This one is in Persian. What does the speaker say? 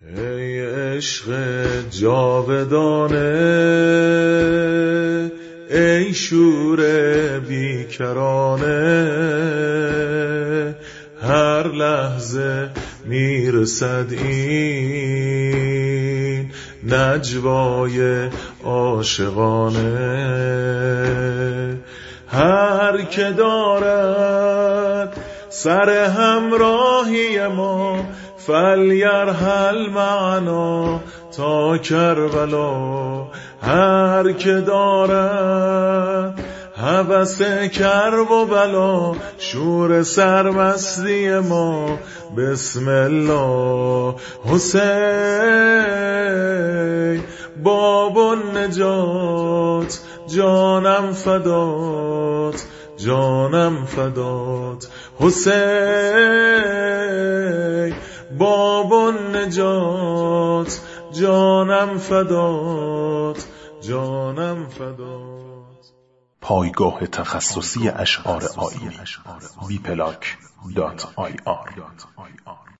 ای عشق جاودانه، ای شور بیکرانه، هر لحظه میرسد این نجوای عاشقانه. هر که دارد سر همراهی ما، فلیرحل معنا تا کربلا. هر که دارد هوس کرب و بلا، شور سرمستی ما بسم الله. حسین باب النجات، جانم فدات، جانم فدات. حسین باب النجات، جانم فدات، جانم فدات. پایگاه تخصصی اشعار آیینی. bplank.ir